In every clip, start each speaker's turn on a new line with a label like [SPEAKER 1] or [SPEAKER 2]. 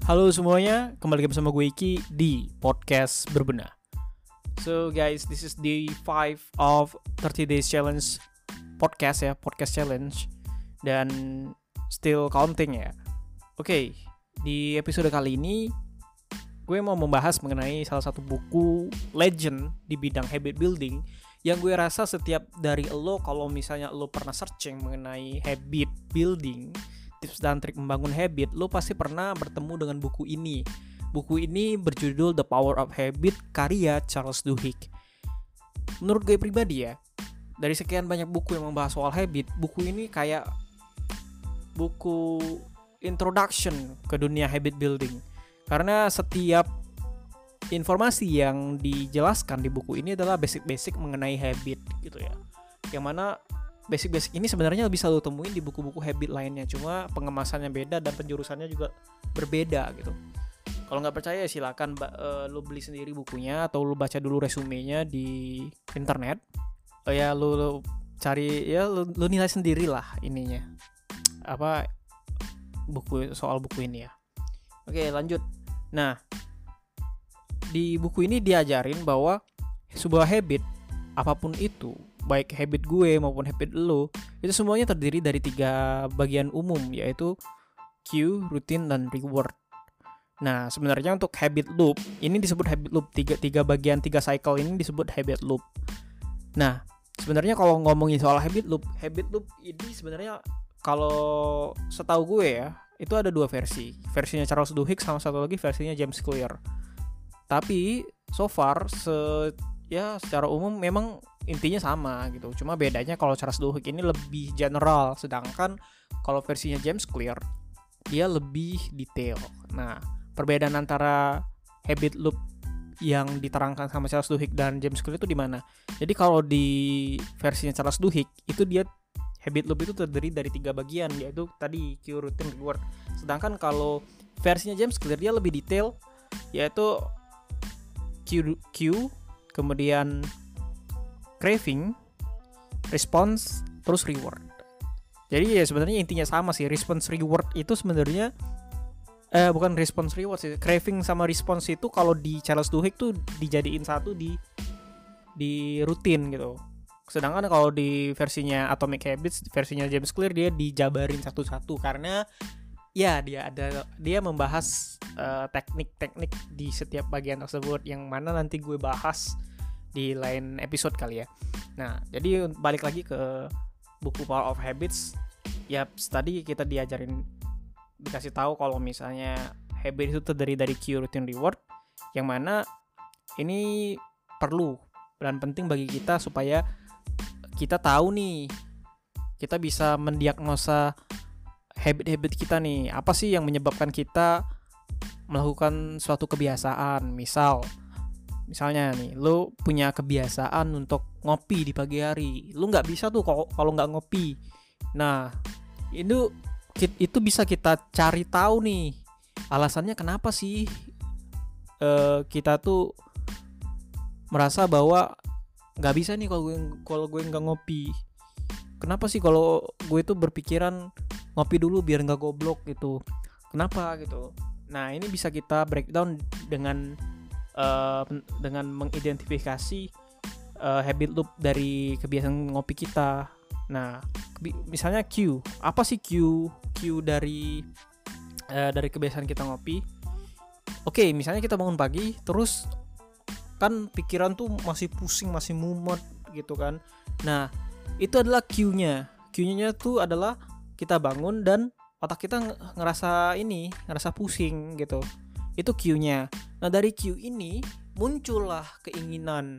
[SPEAKER 1] Halo semuanya, kembali lagi bersama gue Iki di podcast Berbenah. So guys, this is day 5 of 30 days challenge podcast challenge. Dan still counting ya. Oke, di episode kali ini gue mau membahas mengenai salah satu buku legend di bidang habit building yang gue rasa setiap dari lo, kalau misalnya lo pernah searching mengenai habit building, tips dan trik membangun habit, lo pasti pernah bertemu dengan buku ini. Buku ini berjudul The Power of Habit karya Charles Duhigg. Menurut gue pribadi ya, dari sekian banyak buku yang membahas soal habit, buku ini kayak buku introduction ke dunia habit building. Karena setiap informasi yang dijelaskan di buku ini adalah basic-basic mengenai habit gitu ya. Yang mana basic-basic ini sebenarnya bisa lo temuin di buku-buku habit lainnya, cuma pengemasannya beda dan penjurusannya juga berbeda gitu. Kalau nggak percaya silakan lo beli sendiri bukunya atau lo baca dulu resumenya di internet. Lo cari ya, lo nilai sendiri lah ininya. Soal buku ini ya. Oke, lanjut. Nah, di buku ini diajarin bahwa sebuah habit apapun itu, baik habit gue maupun habit lo, itu semuanya terdiri dari 3 bagian umum, yaitu cue, routine, dan reward. Nah, sebenarnya untuk habit loop, ini disebut habit loop, 3 bagian 3 cycle ini disebut habit loop. Nah, sebenarnya kalau ngomongin soal habit loop ini sebenarnya kalau setahu gue ya, itu ada 2 versi. Versinya Charles Duhigg sama satu lagi versinya James Clear. Tapi so far secara umum memang intinya sama gitu. Cuma bedanya kalau Charles Duhigg ini lebih general, sedangkan kalau versinya James Clear dia lebih detail. Nah, perbedaan antara habit loop yang diterangkan sama Charles Duhigg dan James Clear itu di mana? Jadi kalau di versinya Charles Duhigg itu dia habit loop itu terdiri dari 3 bagian, yaitu tadi cue, routine, reward. Sedangkan kalau versinya James Clear dia lebih detail, yaitu cue, kemudian craving, response, terus reward. Jadi ya sebenarnya intinya sama sih. Response reward itu sebenarnya bukan response reward sih. Craving sama response itu kalau di Charles Duhigg tuh dijadiin satu di rutin gitu. Sedangkan kalau di versinya Atomic Habits, versinya James Clear, dia dijabarin satu-satu karena ya dia membahas teknik-teknik di setiap bagian tersebut yang mana nanti gue bahas di lain episode kali ya. Nah, jadi balik lagi ke buku Power of Habits. Ya, tadi kita dikasih tahu kalau misalnya habit itu terdiri dari cue, routine, reward, yang mana ini perlu dan penting bagi kita supaya kita tahu nih, kita bisa mendiagnosa habit-habit kita nih. Apa sih yang menyebabkan kita melakukan suatu kebiasaan? Misalnya nih, lo punya kebiasaan untuk ngopi di pagi hari. Lo nggak bisa tuh kalau nggak ngopi. Nah, itu bisa kita cari tahu nih, alasannya kenapa sih kita tuh merasa bahwa nggak bisa nih kalau gue nggak ngopi. Kenapa sih kalau gue tuh berpikiran ngopi dulu biar nggak goblok gitu? Kenapa gitu? Nah, ini bisa kita breakdown dengan mengidentifikasi habit loop dari kebiasaan ngopi kita. Nah, misalnya cue. Apa sih cue dari kebiasaan kita ngopi? Oke, misalnya kita bangun pagi, terus kan pikiran tuh masih pusing, masih mumet gitu kan. Nah, itu adalah cue-nya. Cue-nya tuh adalah kita bangun dan otak kita ngerasa pusing gitu. Itu cue-nya. Nah, dari cue ini muncullah keinginan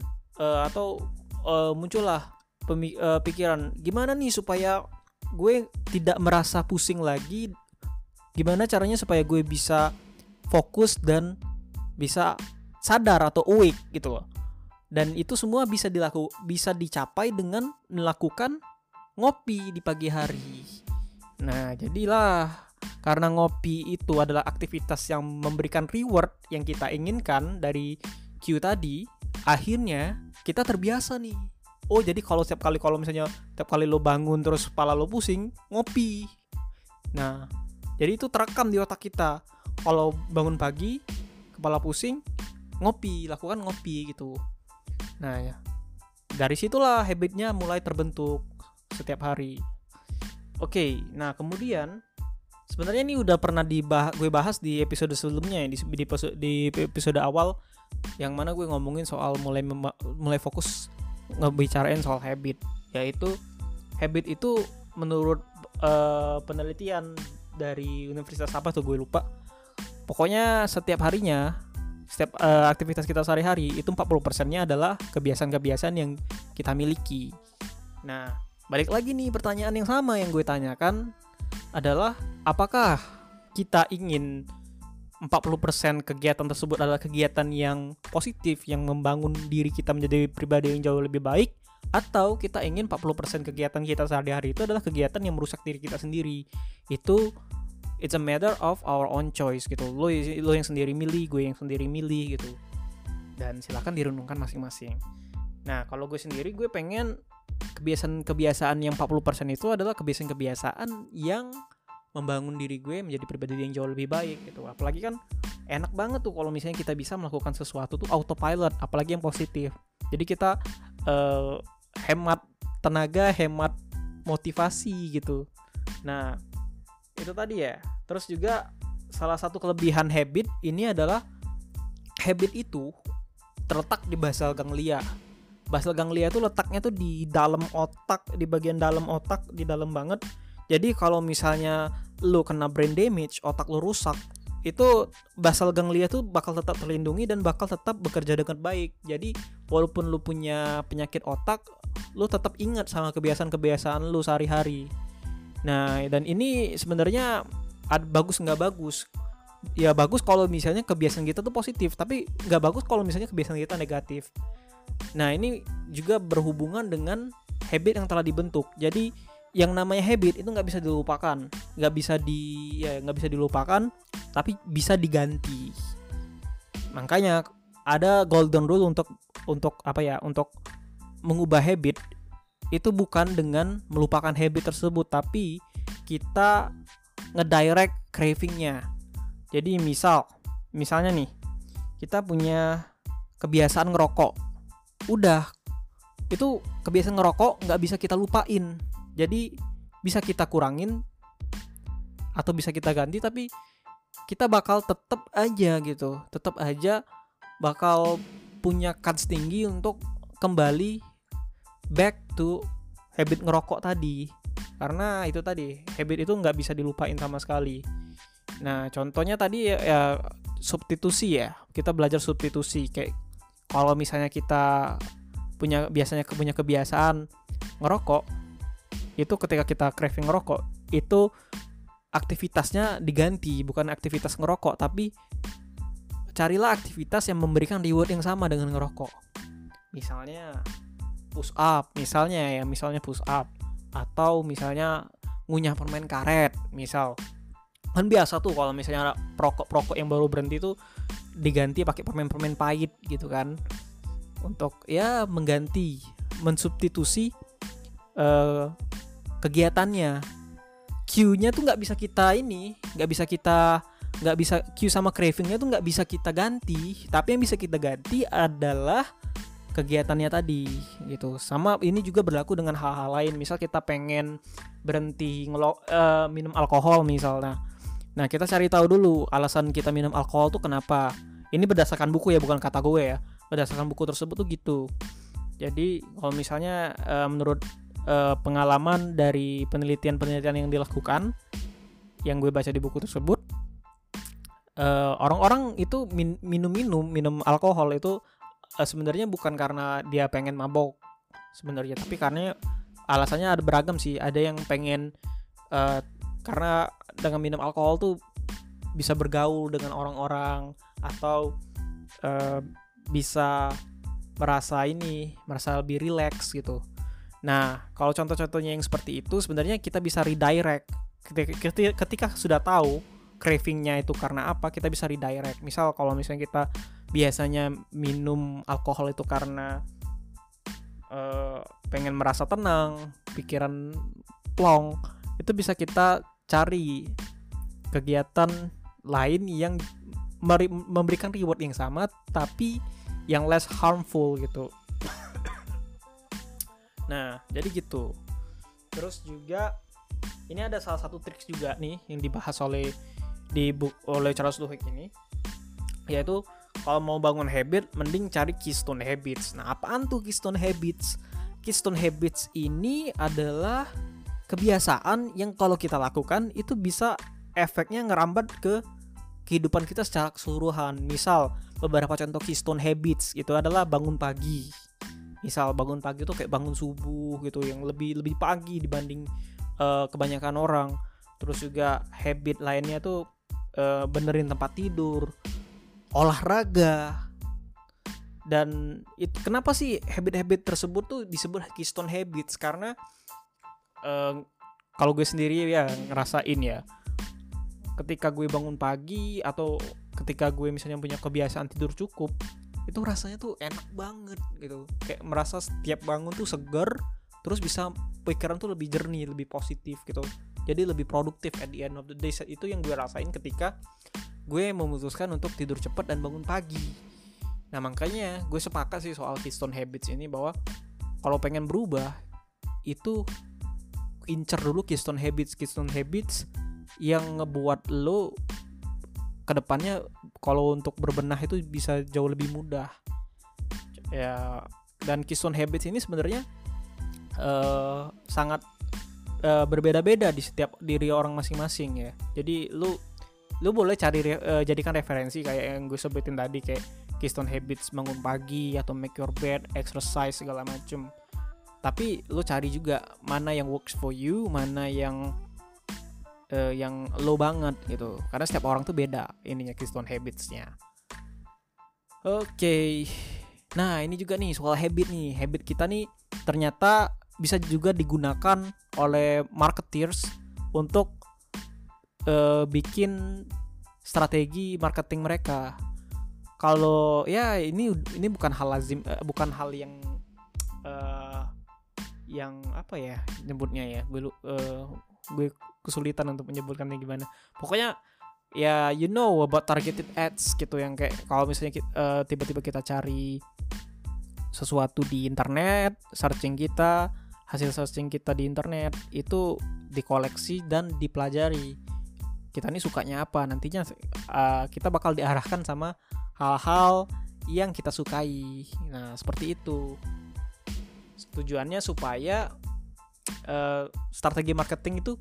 [SPEAKER 1] muncullah pikiran, gimana nih supaya gue tidak merasa pusing lagi? Gimana caranya supaya gue bisa fokus dan bisa sadar atau awake gitu loh. Dan itu semua bisa dicapai dengan melakukan ngopi di pagi hari. Nah, jadilah karena ngopi itu adalah aktivitas yang memberikan reward yang kita inginkan dari cue tadi, akhirnya kita terbiasa nih. Oh, jadi kalau setiap kali lo bangun terus kepala lo pusing, ngopi. Nah, jadi itu terekam di otak kita. kalau bangun pagi kepala pusing, lakukan ngopi gitu. Nah ya, dari situlah habitnya mulai terbentuk setiap hari. Oke, nah kemudian sebenarnya ini udah pernah gue bahas di episode sebelumnya ya, di episode awal yang mana gue ngomongin soal mulai fokus ngebicarain soal habit, yaitu habit itu menurut penelitian dari universitas apa tuh gue lupa. Pokoknya setiap harinya, setiap aktivitas kita sehari-hari itu 40%-nya adalah kebiasaan-kebiasaan yang kita miliki. Nah, balik lagi nih pertanyaan yang sama yang gue tanyakan adalah apakah kita ingin 40% kegiatan tersebut adalah kegiatan yang positif yang membangun diri kita menjadi pribadi yang jauh lebih baik, atau kita ingin 40% kegiatan kita sehari-hari itu adalah kegiatan yang merusak diri kita sendiri. It's a matter of our own choice gitu. Lo yang sendiri milih, gue yang sendiri milih gitu. Dan silakan direnungkan masing-masing. Nah, kalau gue sendiri, gue pengen kebiasaan-kebiasaan yang 40% itu adalah kebiasaan-kebiasaan yang membangun diri gue menjadi pribadi yang jauh lebih baik gitu. Apalagi kan enak banget tuh kalau misalnya kita bisa melakukan sesuatu tuh autopilot, apalagi yang positif. Jadi kita hemat tenaga, hemat motivasi gitu. Nah, itu tadi ya. Terus juga salah satu kelebihan habit ini adalah habit itu terletak di basal ganglia. Basal ganglia itu letaknya tuh di dalam otak, di bagian dalam otak, di dalam banget. Jadi kalau misalnya lu kena brain damage, otak lu rusak, itu basal ganglia tuh bakal tetap terlindungi dan bakal tetap bekerja dengan baik. Jadi walaupun lu punya penyakit otak, lu tetap ingat sama kebiasaan-kebiasaan lu sehari-hari. Nah, dan ini sebenarnya bagus nggak bagus? Ya bagus kalau misalnya kebiasaan kita tuh positif, tapi nggak bagus kalau misalnya kebiasaan kita negatif. Nah, ini juga berhubungan dengan habit yang telah dibentuk. Jadi yang namanya habit itu nggak bisa dilupakan, nggak bisa dilupakan, tapi bisa diganti. Makanya ada golden rule untuk mengubah habit. Itu bukan dengan melupakan habit tersebut, tapi kita ngedirect cravingnya. Jadi misalnya nih, kita punya kebiasaan ngerokok. Udah, itu kebiasaan ngerokok nggak bisa kita lupain. Jadi bisa kita kurangin atau bisa kita ganti, tapi kita bakal tetap aja bakal punya kans tinggi untuk kembali back to habit ngerokok tadi, karena itu tadi habit itu nggak bisa dilupain sama sekali. Nah, contohnya tadi ya substitusi ya, kita belajar substitusi. Kayak kalau misalnya kita punya kebiasaan ngerokok, itu ketika kita craving ngerokok, itu aktivitasnya diganti, bukan aktivitas ngerokok, tapi carilah aktivitas yang memberikan reward yang sama dengan ngerokok. Misalnya push up, misalnya push up, atau misalnya ngunyah permen karet, misal. Kan biasa tuh kalau misalnya perokok yang baru berhenti tuh diganti pakai permen pahit gitu kan, untuk ya mensubstitusi kegiatannya. Cue-nya tuh nggak bisa cue sama cravingnya tuh nggak bisa kita ganti, tapi yang bisa kita ganti adalah kegiatannya tadi gitu. Sama ini juga berlaku dengan hal-hal lain. Misal kita pengen berhenti minum alkohol misalnya. Nah, kita cari tahu dulu alasan kita minum alkohol tuh kenapa. Ini berdasarkan buku ya, bukan kata gue ya. Berdasarkan buku tersebut tuh gitu. Jadi kalau misalnya menurut pengalaman dari penelitian yang dilakukan, yang gue baca di buku tersebut, orang-orang itu minum alkohol itu sebenarnya bukan karena dia pengen mabok sebenarnya, tapi karena alasannya ada beragam sih. Ada yang pengen karena dengan minum alkohol tuh bisa bergaul dengan orang-orang, atau bisa merasa lebih rileks gitu. Nah, kalau contoh-contohnya yang seperti itu sebenarnya kita bisa redirect. Ketika sudah tahu cravingnya itu karena apa, kita bisa redirect. Misal kalau misalnya kita biasanya minum alkohol itu karena pengen merasa tenang, pikiran plong, itu bisa kita cari kegiatan lain yang memberikan reward yang sama tapi yang less harmful gitu. Nah, jadi gitu. Terus juga ini ada salah satu tricks juga nih yang dibahas oleh Charles Duhigg ini, yaitu kalau mau bangun habit mending cari keystone habits. Nah, apaan tuh keystone habits? Keystone habits ini adalah kebiasaan yang kalau kita lakukan itu bisa efeknya ngerambat ke kehidupan kita secara keseluruhan. Misal beberapa contoh keystone habits itu adalah bangun pagi. Misal bangun pagi itu kayak bangun subuh gitu, yang lebih pagi dibanding kebanyakan orang. Terus juga habit lainnya tuh benerin tempat tidur, olahraga. Dan itu kenapa sih habit-habit tersebut tuh disebut keystone habits? Karena kalau gue sendiri ya ngerasain ya, ketika gue bangun pagi atau ketika gue misalnya punya kebiasaan tidur cukup, itu rasanya tuh enak banget gitu. Kayak merasa setiap bangun tuh seger, terus bisa pikiran tuh lebih jernih, lebih positif gitu. Jadi lebih produktif at the end of the day. Itu yang gue rasain ketika gue memutuskan untuk tidur cepat dan bangun pagi. Nah, makanya gue sepakat sih soal keystone habits ini, bahwa kalau pengen berubah itu incer dulu keystone habits yang ngebuat lo kedepannya kalau untuk berbenah itu bisa jauh lebih mudah ya. Dan keystone habits ini sebenarnya sangat berbeda-beda di setiap diri orang masing-masing ya. Jadi lu boleh jadikan referensi kayak yang gue sebutin tadi, kayak keystone habits bangun pagi atau make your bed, exercise segala macem. Tapi lu cari juga mana yang works for you, mana yang low banget gitu. Karena setiap orang tuh beda ininya keystone habitsnya. Oke. Nah, ini juga nih soal habit nih. Habit kita nih ternyata bisa juga digunakan oleh marketers untuk bikin strategi marketing mereka. Kalau ya ini bukan hal lazim, bukan hal yang apa ya nyebutnya ya. Gue kesulitan untuk menyebutkannya gimana. Pokoknya ya you know about targeted ads gitu, yang kayak kalau misalnya tiba-tiba kita cari sesuatu di internet, hasil searching kita di internet itu dikoleksi dan dipelajari. Kita nih sukanya apa, nantinya kita bakal diarahkan sama hal-hal yang kita sukai. Nah, seperti itu. Tujuannya supaya strategi marketing itu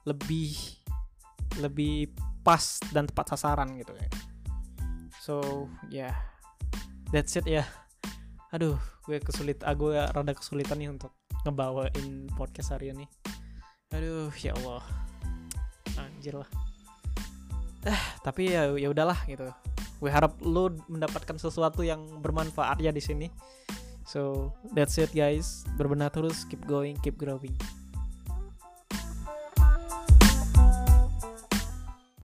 [SPEAKER 1] lebih pas dan tepat sasaran gitu ya. So yeah, that's it ya. Aduh, gue rada kesulitan nih untuk ngebawain podcast hari ini. Aduh, ya Allah, anjir lah. Tapi ya udahlah gitu. Gue harap lo mendapatkan sesuatu yang bermanfaat ya di sini. So that's it guys. Berbenah terus, keep going, keep growing.